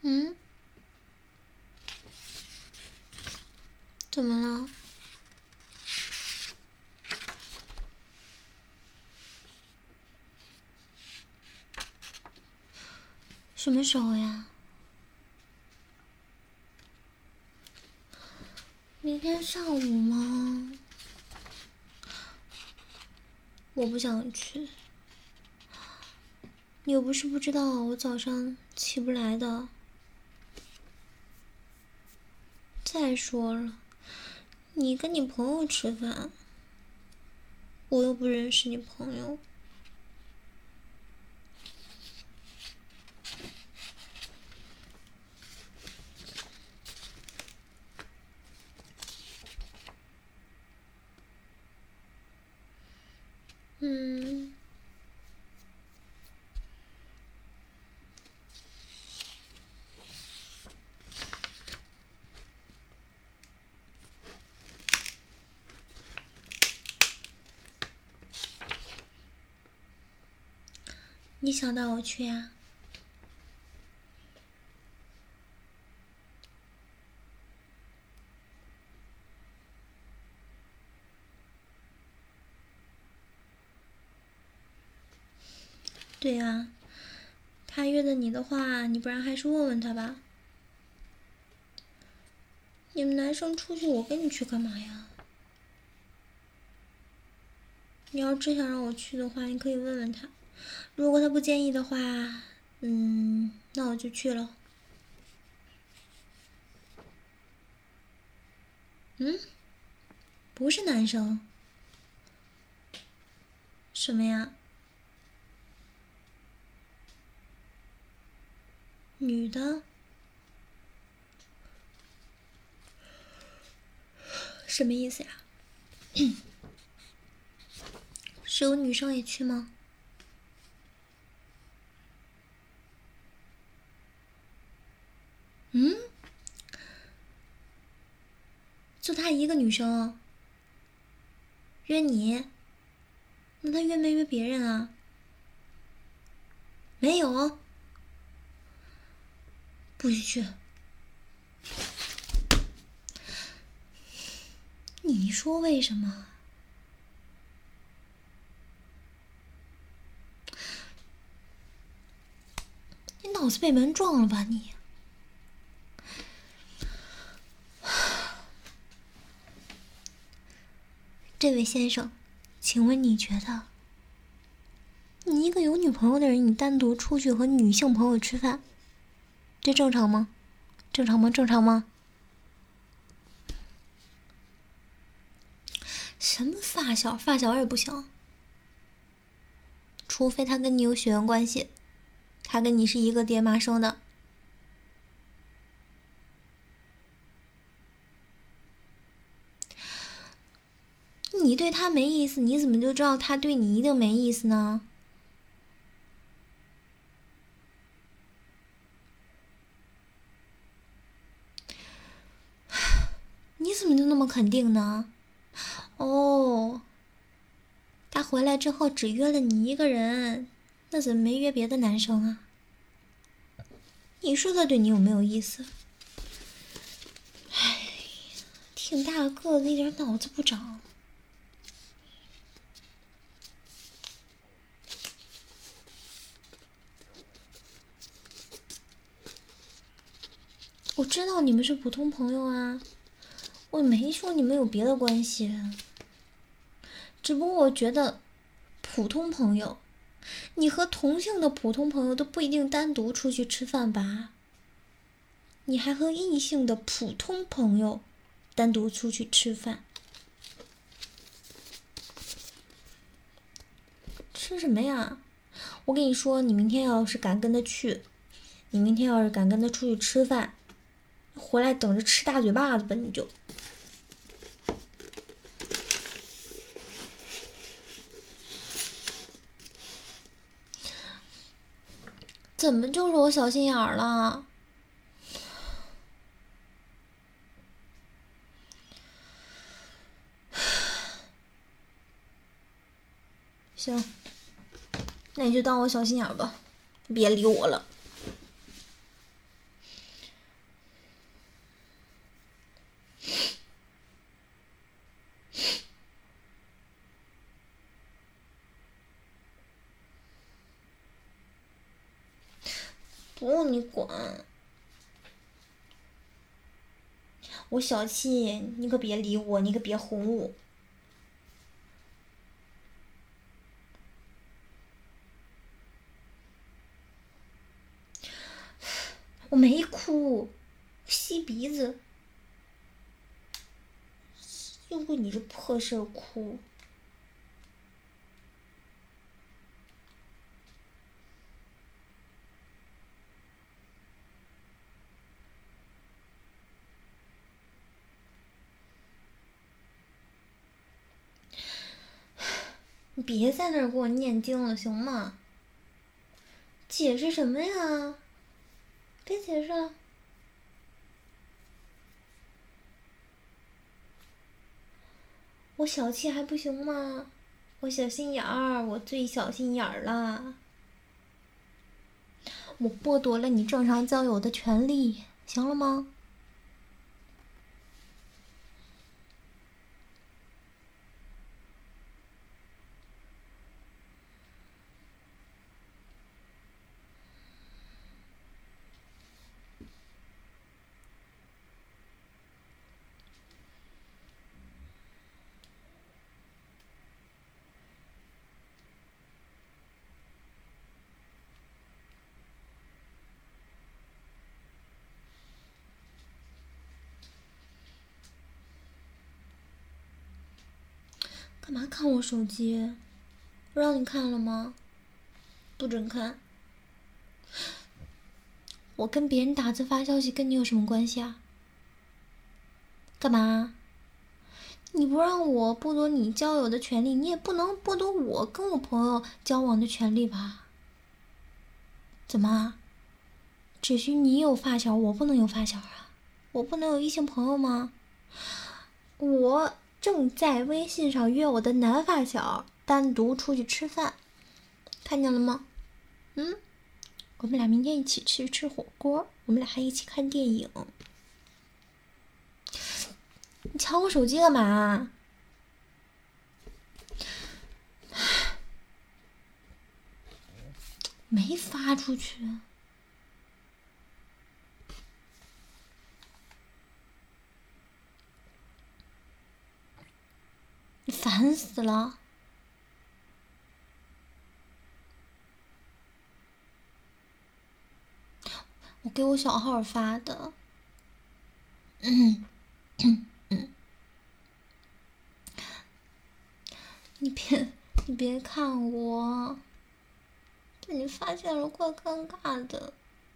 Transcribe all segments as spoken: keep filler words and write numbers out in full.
嗯？怎么了？什么时候呀？明天上午吗？我不想去。你又不是不知道我早上起不来的。再说了，你跟你朋友吃饭，我又不认识你朋友。嗯。你想带我去呀？对呀，他约的你的话，你不然还是问问他吧。你们男生出去，我跟你去干嘛呀？你要真想让我去的话，你可以问问他。如果他不介意的话，嗯，那我就去了。嗯？不是男生。什么呀？女的？什么意思呀？是有女生也去吗？嗯？就她一个女生约你？那她约没约别人啊？没有。不许去。你说为什么？你脑子被门撞了吧你？这位先生，请问你觉得，你一个有女朋友的人，你单独出去和女性朋友吃饭，这正常吗？正常吗？正常吗？什么发小？发小也不行。除非他跟你有血缘关系，他跟你是一个爹妈生的。你对他没意思，你怎么就知道他对你一定没意思呢？你怎么就那么肯定呢？哦，他回来之后只约了你一个人，那怎么没约别的男生啊？你说他对你有没有意思？唉，挺大个子，一点脑子不长。我知道你们是普通朋友啊，我没说你们有别的关系，只不过我觉得普通朋友，你和同性的普通朋友都不一定单独出去吃饭吧？你还和异性的普通朋友单独出去吃饭，吃什么呀？我跟你说，你明天要是敢跟他去，你明天要是敢跟他出去吃饭，回来等着吃大嘴巴子吧你就。怎么就是我小心眼儿了？行，那你就当我小心眼儿吧，别理我了。 不用你管。我小气，你可别理我，你可别哄我。我没哭，吸鼻子，因为你这破事儿哭。你别在那儿给我念经了，行吗？解释什么呀？别解释了。我小气还不行吗？我小心眼儿，我最小心眼儿了。我剥夺了你正常交友的权利，行了吗？干嘛看我手机？不让你看了吗？不准看。我跟别人打字发消息跟你有什么关系啊？干嘛？你不让我剥夺你交友的权利，你也不能剥夺我跟我朋友交往的权利吧？怎么？只许你有发小，我不能有发小啊？我不能有异性朋友吗？我正在微信上约我的男发小单独出去吃饭，看见了吗？嗯，我们俩明天一起去吃火锅，我们俩还一起看电影。你抢我手机干嘛？没发出去。你烦死了。我给我小号发的。嗯嗯嗯，你别你别看我，被你发现了怪尴尬的。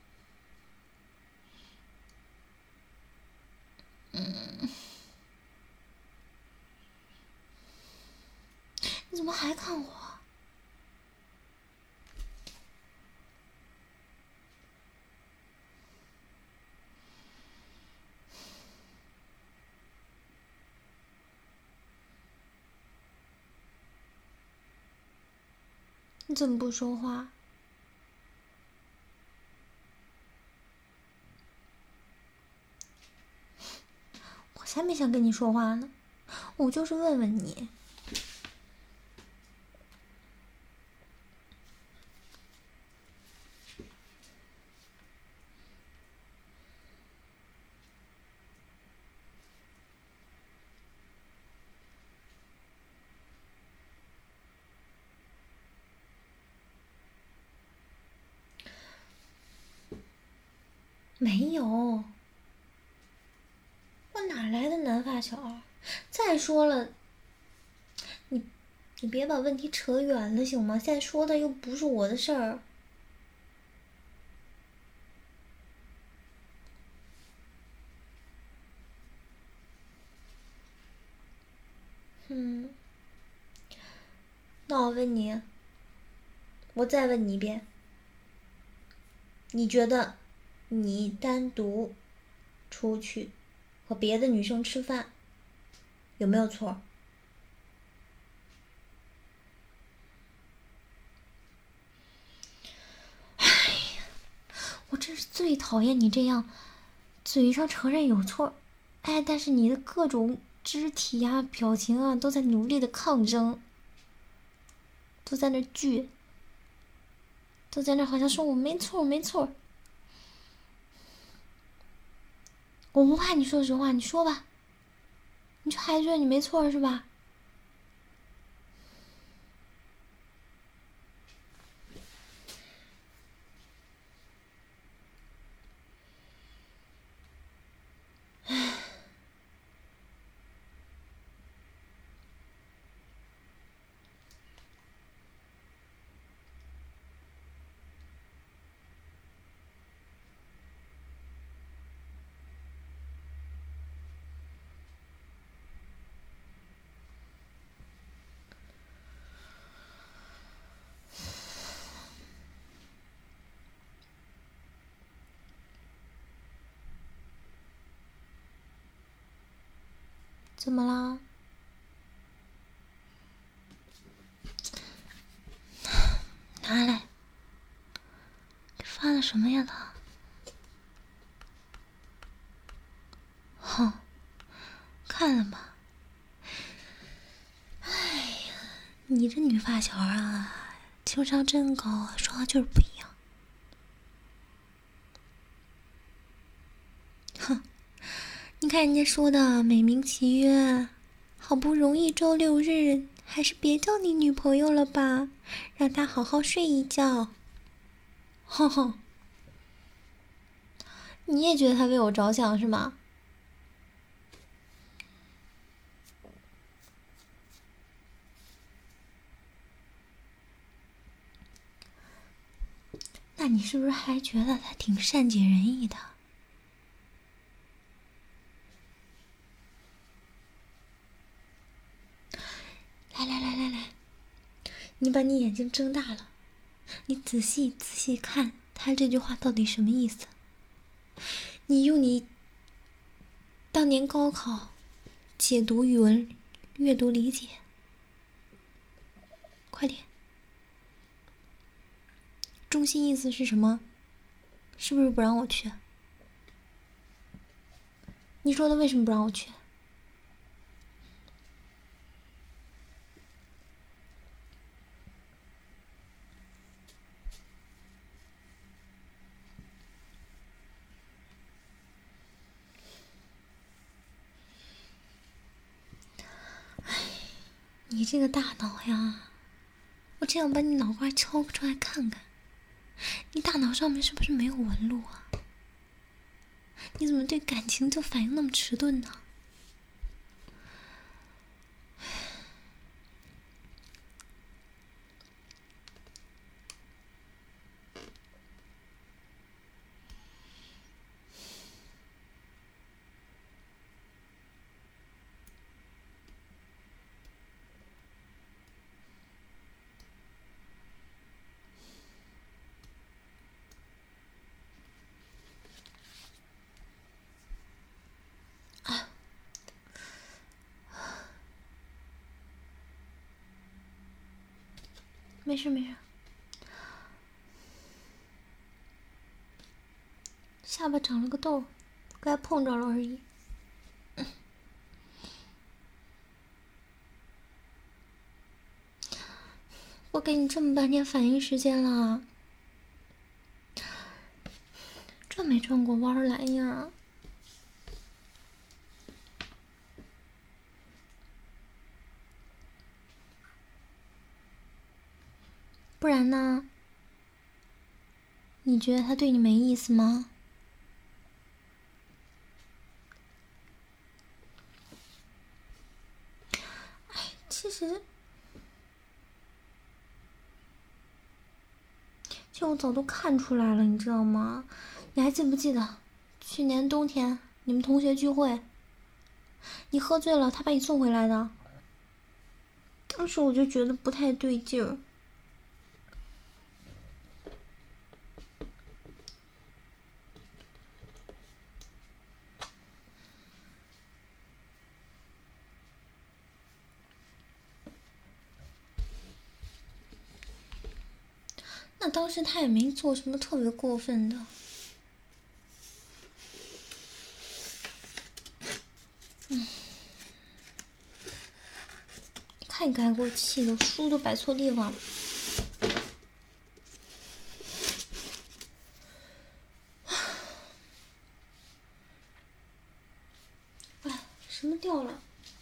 嗯，你怎么还看我？你怎么不说话？我才没想跟你说话呢，我就是问问你。没有，我哪来的男发小？再说了，你你别把问题扯远了行吗？现在说的又不是我的事儿。嗯，那我问你，我再问你一遍，你觉得你单独出去和别的女生吃饭有没有错？哎呀，我真是最讨厌你这样嘴上承认有错，哎，但是你的各种肢体啊、表情啊都在努力的抗争，都在那倔，都在那好像说我没错没错。 我不怕你说实话，你说吧。你就还觉得你没错是吧？怎么啦？拿来，这发的什么呀他？哼，看了吧。哎呀，你这女发小啊，情商真高啊，说话就是不一样。哼，你看人家说的美名其曰，好不容易周六日，还是别叫你女朋友了吧，让她好好睡一觉。哼哼，你也觉得他为我着想是吗？那你是不是还觉得他挺善解人意的？来来来来来，你把你眼睛睁大了，你仔细仔细看他这句话到底什么意思。你用你当年高考解读语文阅读理解，快点。中心意思是什么？是不是不让我去？你说的为什么不让我去？哎，你这个大脑呀，我这样把你脑瓜敲出来看看，你大脑上面是不是没有纹路啊？你怎么对感情就反应那么迟钝呢？没事没事，下巴长了个痘，该碰着了而已。我给你这么半天反应时间了，转没转过弯来呀？不然呢？你觉得他对你没意思吗？哎，其实，其实我早都看出来了，你知道吗？你还记不记得去年冬天你们同学聚会，你喝醉了，他把你送回来的？当时我就觉得不太对劲儿。那当时他也没做什么特别过分的。嗯，你看你刚才给我气的，书都摆错地方了。 怎么掉了？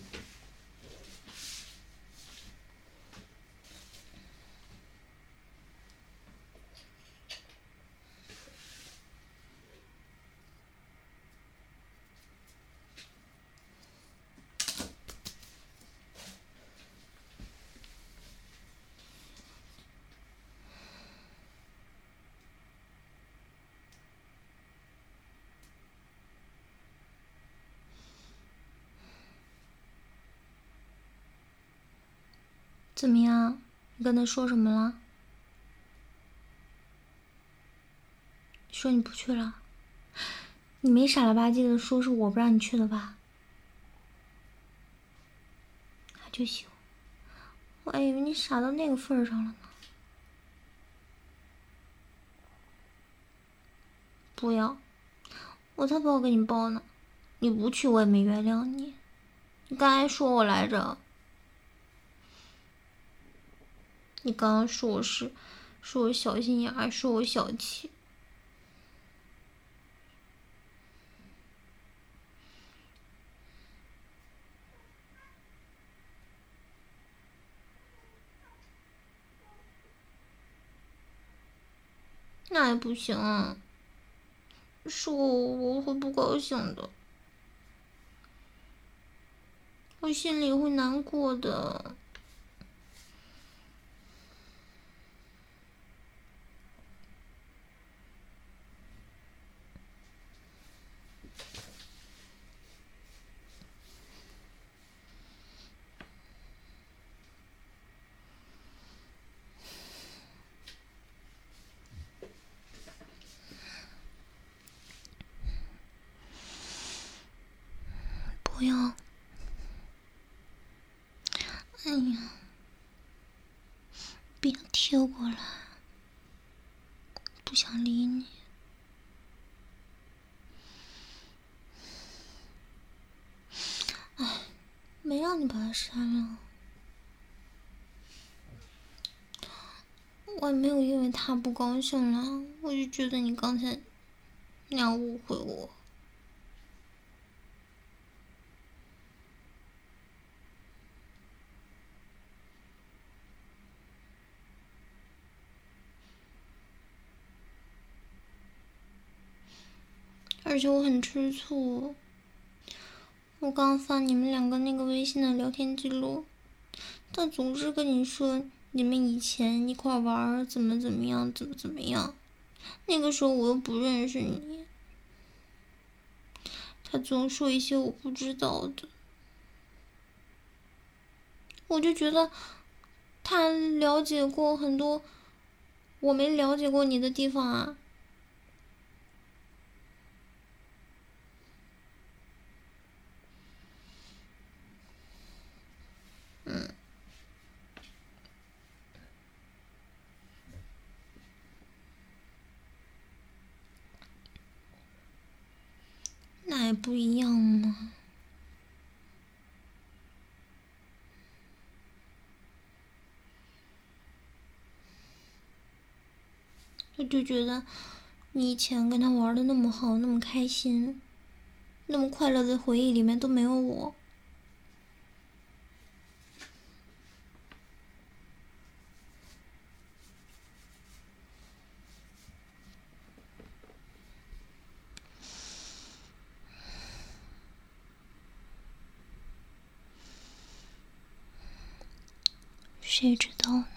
怎么样？你跟他说什么了？说你不去了？你没傻了吧唧的说是我不让你去的吧？那就行。我还以为你傻到那个份儿上了呢。不要，我才不要给你抱呢。你不去我也没原谅你。你刚才说我来着。你刚刚说我是，说我小心眼儿，说我小气。那也不行啊，是我我会不高兴的，我心里会难过的。不要。哎呀，别贴过来，不想理你。哎，没让你把他删了，我也没有因为他不高兴了，我就觉得你刚才那样误会我。而且我很吃醋，我刚翻你们两个那个微信的聊天记录，他总是跟你说你们以前一块玩怎么怎么样，怎么怎么样。那个时候我又不认识你，他总说一些我不知道的，我就觉得他了解过很多我没了解过你的地方啊。嗯，那也不一样嘛。我就觉得你以前跟他玩的那么好，那么开心，那么快乐的回忆里面都没有我。谁知道呢？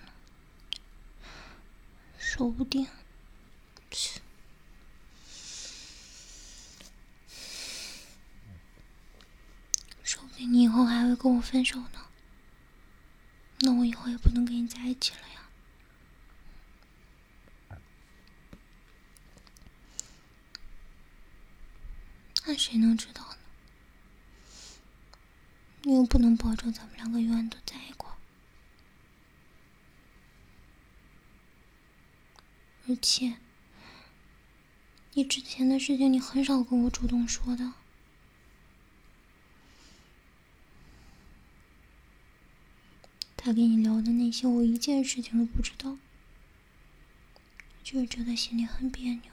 说不定，说不定你以后还会跟我分手呢。那我以后也不能跟你在一起了呀。那谁能知道呢？你又不能保证咱们两个永远都在一块儿。而且，你之前的事情你很少跟我主动说的。他跟你聊的那些，我一件事情都不知道，就是觉得心里很别扭。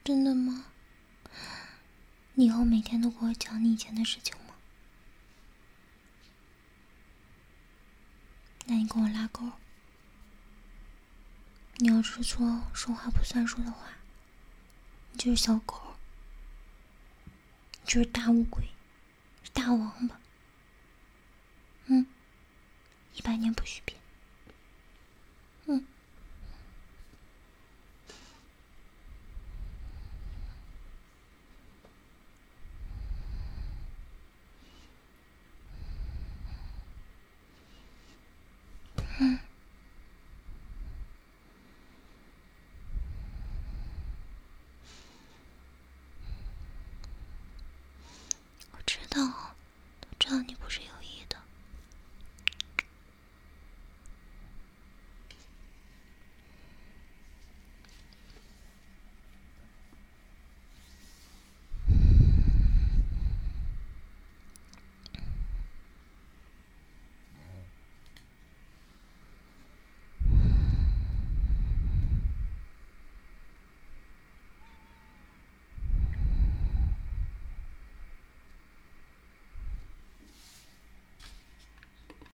真的吗？你以后每天都给我讲你以前的事情吗？那你跟我拉钩。你要是说说话不算数的话，你就是小狗，你就是大乌龟，是大王八。嗯，一百年不许变。